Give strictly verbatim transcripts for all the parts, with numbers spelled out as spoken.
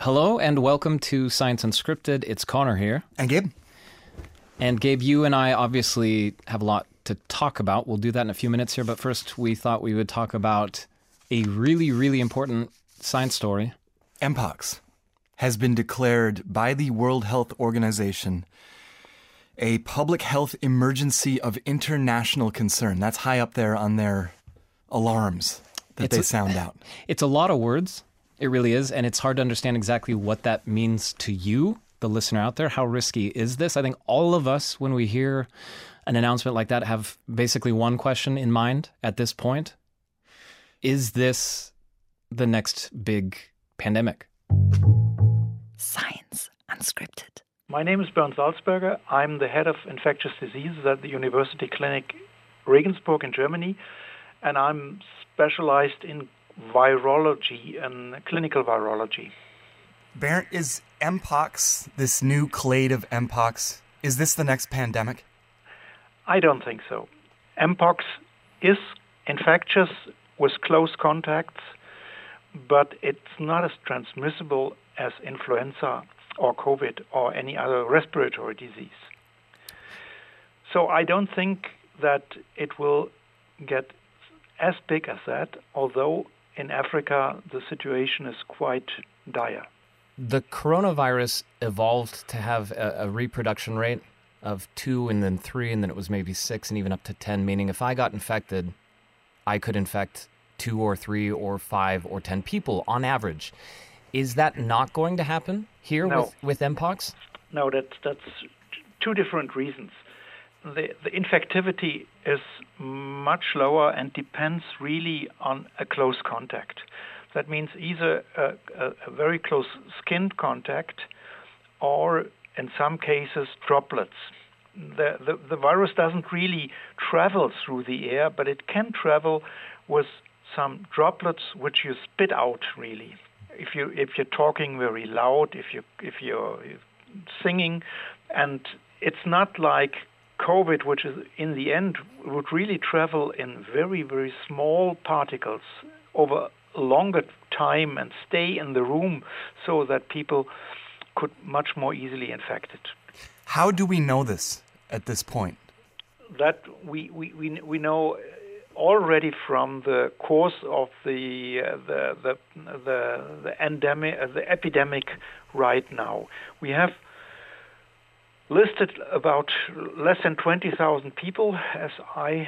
Hello and welcome to Science Unscripted. It's Connor here. And Gabe. And Gabe, you and I obviously have a lot to talk about. We'll do that in a few minutes here, but first we thought we would talk about a really, really important science story. Mpox has been declared by the World Health Organization a public health emergency of international concern. That's high up there on their alarms that It's they a- sound out. It's a lot of words. It really is. And it's hard to understand exactly what that means to you, the listener out there. How risky is this? I think all of us, when we hear an announcement like that, have basically one question in mind at this point. Is this the next big pandemic? Science Unscripted. My name is Bernd Salzberger. I'm the head of infectious diseases at the University Clinic Regensburg in Germany, and I'm specialized in virology and clinical virology. Bernd, is Mpox, this new clade of Mpox, is this the next pandemic? I don't think so. Mpox is infectious with close contacts, but it's not as transmissible as influenza or COVID or any other respiratory disease. So I don't think that it will get as big as that, although in Africa the situation is quite dire. The coronavirus evolved to have a, a reproduction rate of two and then three, and then it was maybe six and even up to ten, meaning if I got infected, I could infect two or three or five or ten people on average. Is that not going to happen here No. with, with Mpox? No, that's, that's two different reasons. The, the infectivity is much lower and depends really on a close contact. That means either a, a, a very close skin contact or, in some cases, droplets. The, the, the virus doesn't really travel through the air, but it can travel with some droplets which you spit out, really. If you if you're talking very loud, if you if you're singing, and it's not like COVID, which is in the end would really travel in very very small particles over a longer time and stay in the room, so that people could much more easily infect it. How do we know this at this point? That we we we, we know already from the course of the uh, the, the the the endemic uh, the epidemic right now. We have listed about less than twenty thousand people, as I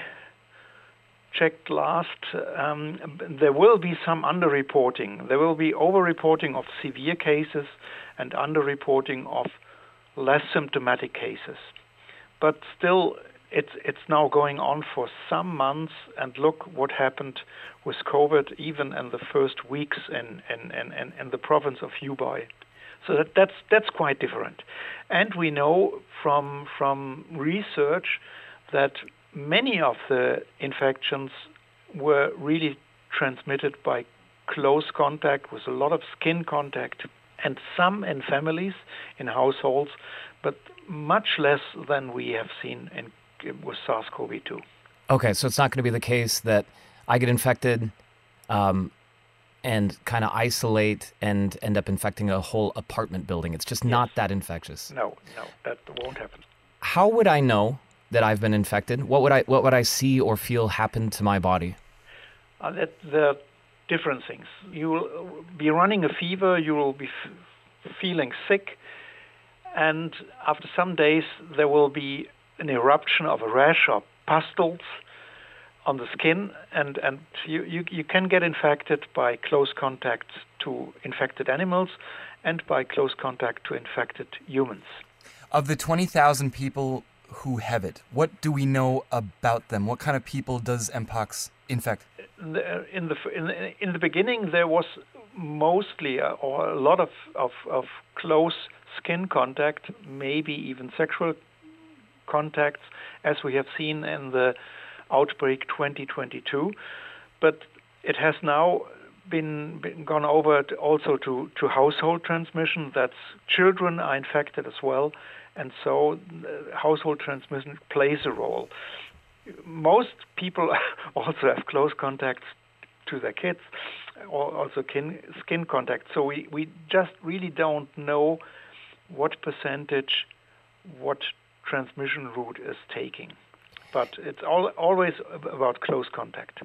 checked last. Um, there will be some underreporting. There will be overreporting of severe cases and underreporting of less symptomatic cases. But still, It's it's now going on for some months, and look what happened with COVID even in the first weeks in, in, in, in the province of Hubei. So that, that's that's quite different. And we know from from research that many of the infections were really transmitted by close contact with a lot of skin contact, and some in families, in households, but much less than we have seen in with SARS-C o V two. Okay, so it's not going to be the case that I get infected um, and kind of isolate and end up infecting a whole apartment building. It's just Yes. not that infectious. No, no, that won't happen. How would I know that I've been infected? What would I what would I see or feel happen to my body? Uh, that, there are different things. You will be running a fever, you will be f- feeling sick, and after some days there will be an eruption of a rash or pustules on the skin, and, and you, you, you can get infected by close contact to infected animals and by close contact to infected humans. Of the twenty thousand people who have it, what do we know about them? What kind of people does Mpox infect? The- In the in the, in the beginning, there was mostly uh, or a lot of, of, of close skin contact, maybe even sexual contacts, as we have seen in the outbreak twenty twenty-two, but it has now been, been gone over to also to, to household transmission. That's children are infected as well, and so uh, household transmission plays a role. Most people also have close contacts to their kids, or also skin, skin contact. So we, we just really don't know what percentage, what transmission route is taking. But it's all, always about close contact.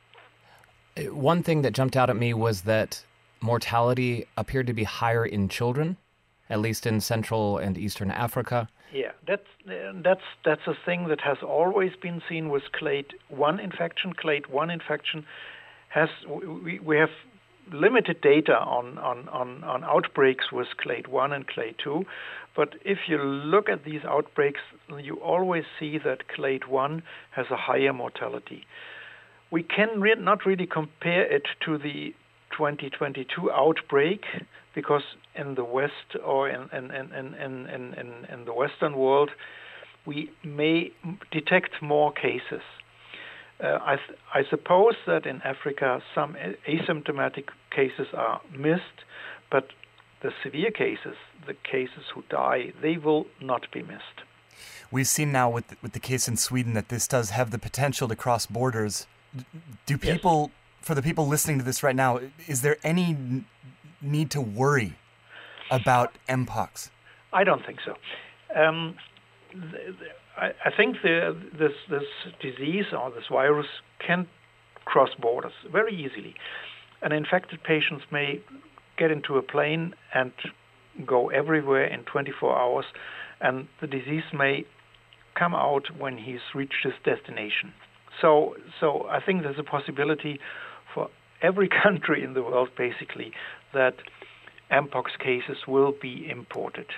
One thing that jumped out at me was that mortality appeared to be higher in children, at least in Central and Eastern Africa. Yeah, that's that's that's a thing that has always been seen with clade one infection. Clade one infection has we, we have limited data on, on, on, on outbreaks with clade one and clade two, but if you look at these outbreaks, you always see that clade one has a higher mortality. We can re- not really compare it to the twenty twenty-two outbreak, because in the West or in, in, in, in, in, in, in the Western world, we may detect more cases. Uh, I, th- I suppose that in Africa some asymptomatic cases are missed, but the severe cases, the cases who die, they will not be missed. We've seen now with the, with the case in Sweden that this does have the potential to cross borders. Do people, yes. For the people listening to this right now, is there any n- need to worry about Mpox? I don't think so. Um, the, the, I, I think the, this this disease or this virus can cross borders very easily. An infected patient may get into a plane and go everywhere in twenty-four hours, and the disease may come out when he's reached his destination. So, so I think there's a possibility for every country in the world, basically, that Mpox cases will be imported.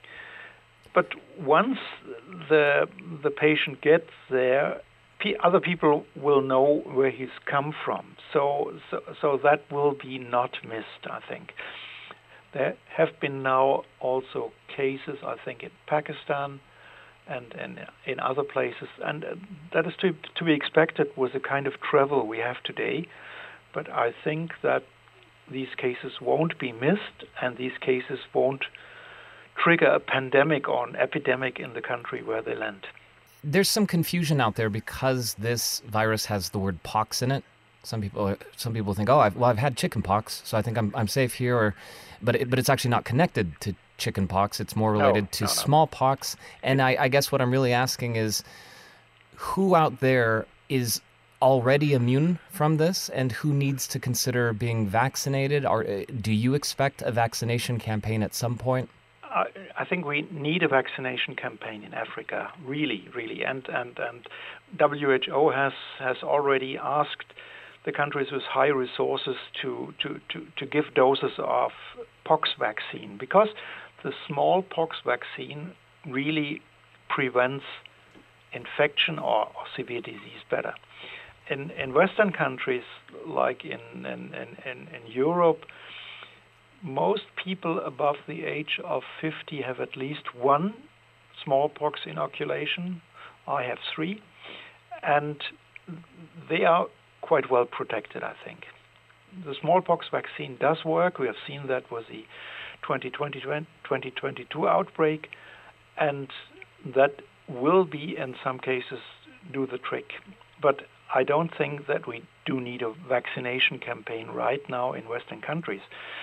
But once the the patient gets there, p- other people will know where he's come from. So, so, so that will be not missed, I think. There have been now also cases, I think, in Pakistan and, and in other places, and that is to, to be expected with the kind of travel we have today. But I think that these cases won't be missed, and these cases won't trigger a pandemic or an epidemic in the country where they land. There's some confusion out there because this virus has the word pox in it. Some people, some people think, oh, I've, well, I've had chicken pox, so I think I'm I'm safe here. Or, but it, but it's actually not connected to chicken pox. It's more related no, to no, no. smallpox. And I, I guess what I'm really asking is, who out there is already immune from this, and who needs to consider being vaccinated? Or do you expect a vaccination campaign at some point? I, I think we need a vaccination campaign in Africa, really, really. And and, and W H O has, has already asked the countries with high resources to, to, to, to give doses of pox vaccine, because the smallpox vaccine really prevents infection or, or severe disease better. In in Western countries, like in, in, in, in Europe, most people above the age of fifty have at least one smallpox inoculation. I have three, and they are quite well protected, I think. The smallpox vaccine does work. We have seen that with the twenty twenty, twenty twenty-two outbreak, and that will be, in some cases, do the trick. But I don't think that we do need a vaccination campaign right now in Western countries.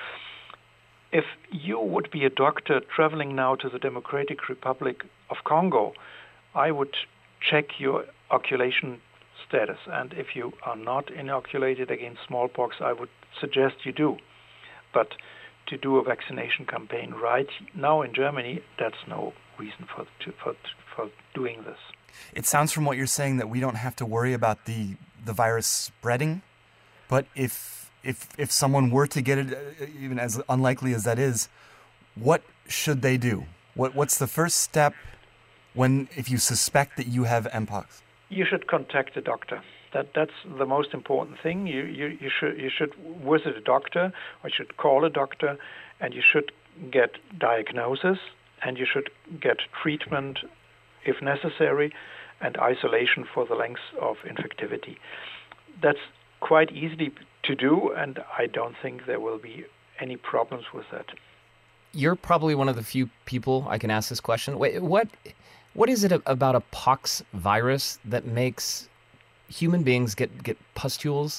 If you would be a doctor traveling now to the Democratic Republic of Congo, I would check your inoculation status. And if you are not inoculated against smallpox, I would suggest you do. But to do a vaccination campaign right now in Germany, that's no reason for to, for for doing this. It sounds from what you're saying that we don't have to worry about the the virus spreading, but if if if someone were to get it, even as unlikely as that is, what should they do? What what's the first step when if you suspect that you have Mpox? You should contact a doctor. That that's the most important thing. You you, you should you should visit a doctor, or you should call a doctor, and you should get diagnosis, and you should get treatment if necessary, and isolation for the length of infectivity. That's quite easy to do, and I don't think there will be any problems with that. You're probably one of the few people I can ask this question. Wait, what what is it about a pox virus that makes human beings get, get pustules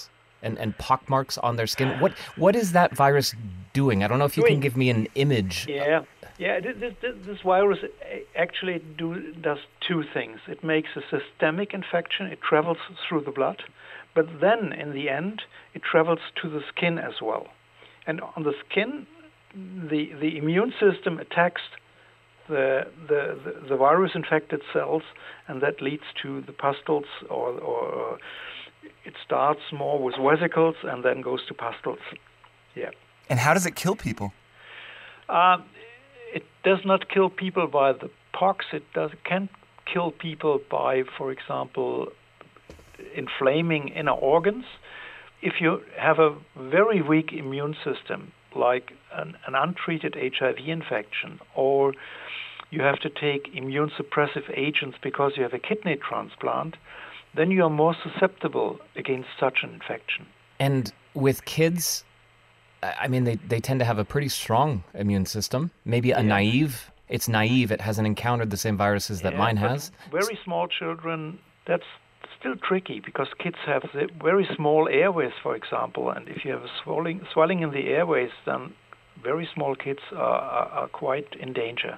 and, and pockmarks on their skin. What What is that virus doing? I don't know if you can give me an image. Yeah, yeah. This, this, this virus actually do, does two things. It makes a systemic infection. It travels through the blood, but then in the end, it travels to the skin as well. And on the skin, the the immune system attacks the the, the, the virus-infected cells, and that leads to the pustules, or, or it starts more with vesicles and then goes to pustules. Yeah. And how does it kill people? Uh, it does not kill people by the pox. It does can kill people by, for example, inflaming inner organs. If you have a very weak immune system, like an, an untreated H I V infection, or you have to take immune suppressive agents because you have a kidney transplant, then you are more susceptible against such an infection. And with kids, I mean, they, they tend to have a pretty strong immune system, maybe a yeah. naive. It's naive. It hasn't encountered the same viruses that yeah, mine has. Very small children, that's still tricky because kids have very small airways, for example, and if you have a swelling, swelling in the airways, then very small kids are, are, are quite in danger.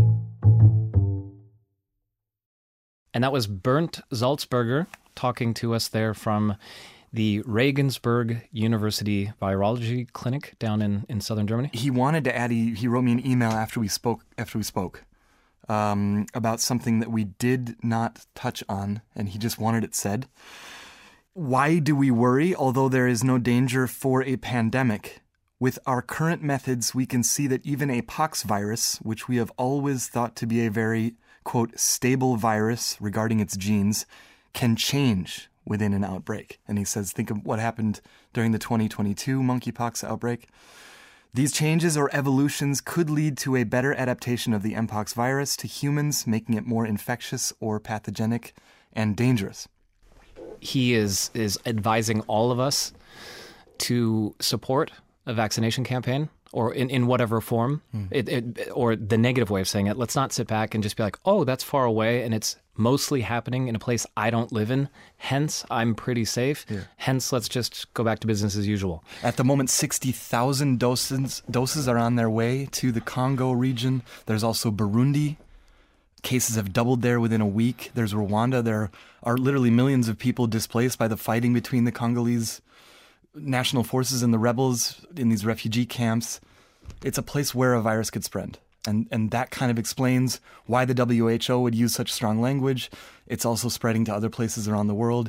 And that was Bernd Salzberger talking to us there from the Regensburg University Virology Clinic down in, in southern Germany. He wanted to add, he, he wrote me an email after we spoke, after we spoke. Um, about something that we did not touch on, and he just wanted it said. Why do we worry, although there is no danger for a pandemic? With our current methods, we can see that even a pox virus, which we have always thought to be a very, quote, stable virus regarding its genes, can change within an outbreak. And he says, think of what happened during the twenty twenty-two monkeypox outbreak. These changes or evolutions could lead to a better adaptation of the Mpox virus to humans, making it more infectious or pathogenic and dangerous. He is is advising all of us to support a vaccination campaign, or in, in whatever form, mm. it, it, or the negative way of saying it. Let's not sit back and just be like, oh, that's far away, and it's mostly happening in a place I don't live in. Hence, I'm pretty safe. Yeah. Hence, let's just go back to business as usual. At the moment, sixty thousand doses, doses are on their way to the Congo region. There's also Burundi. Cases have doubled there within a week. There's Rwanda. There are literally millions of people displaced by the fighting between the Congolese national forces and the rebels in these refugee camps. It's a place where a virus could spread. And and that kind of explains why the W H O would use such strong language. It's also spreading to other places around the world.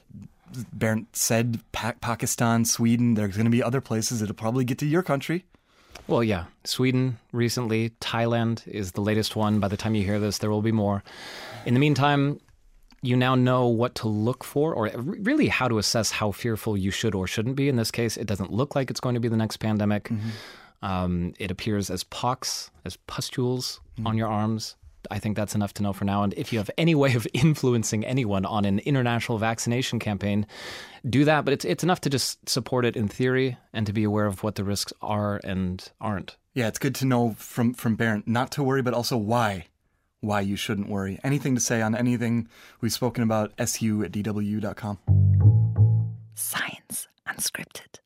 Bernd said pa- Pakistan, Sweden, there's going to be other places. It'll probably get to your country. Well, yeah. Sweden recently. Thailand is the latest one. By the time you hear this, there will be more. In the meantime, you now know what to look for, or really how to assess how fearful you should or shouldn't be. In this case, it doesn't look like it's going to be the next pandemic. Mm-hmm. Um, it appears as pox, as pustules mm. on your arms. I think that's enough to know for now. And if you have any way of influencing anyone on an international vaccination campaign, do that. But it's it's enough to just support it in theory and to be aware of what the risks are and aren't. Yeah, it's good to know from, from Bernd not to worry, but also why. Why you shouldn't worry. Anything to say on anything we've spoken about, S U at D W dot com. Science Unscripted.